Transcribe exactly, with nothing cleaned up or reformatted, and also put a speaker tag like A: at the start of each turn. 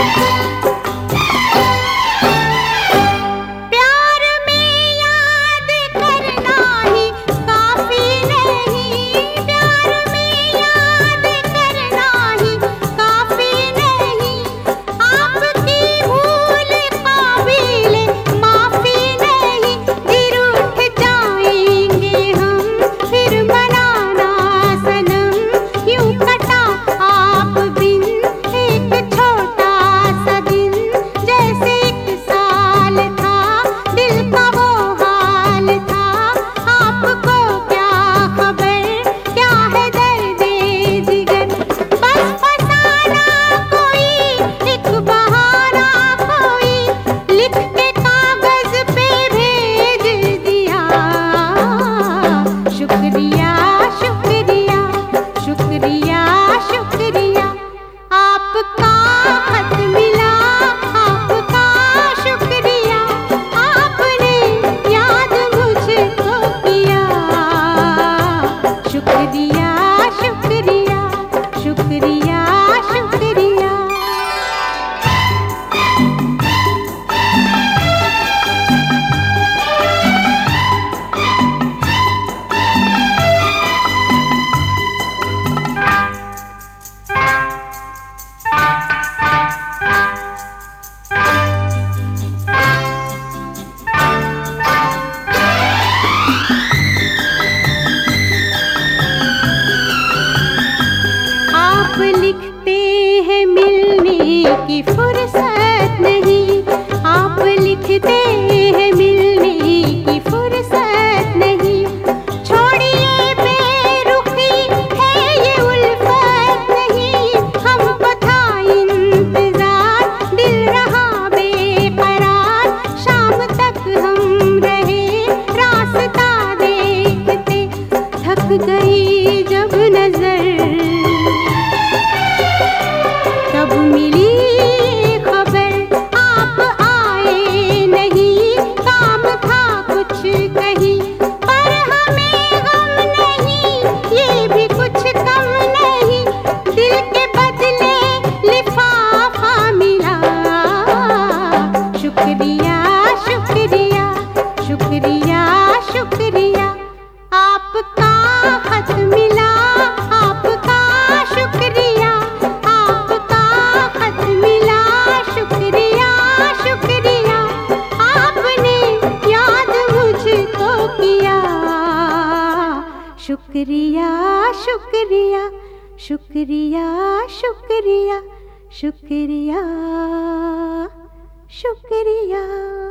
A: लिखते हैं मिलने की फुर्सत नहीं, आप लिखते हैं मिलने की फुर्सत नहीं। छोड़िए बेरुखी है ये उल्फत नहीं, हमको था इंतजार दिल रहा बेकरार। शाम तक हम रहे रास्ता देखते, थक गई जब नजर तब मिली खबर आप आए नहीं। काम था कुछ कहीं पर हमें गम नहीं, ये भी कुछ कम नहीं। दिल के बदले लिफाफा मिला, शुक्रिया शुक्रिया शुक्रिया शुक्रिया। आपका खत मिला, आपका शुक्रिया, आपका खत मिला, शुक्रिया शुक्रिया। आपने याद मुझको किया, शुक्रिया शुक्रिया शुक्रिया शुक्रिया शुक्रिया शुक्रिया।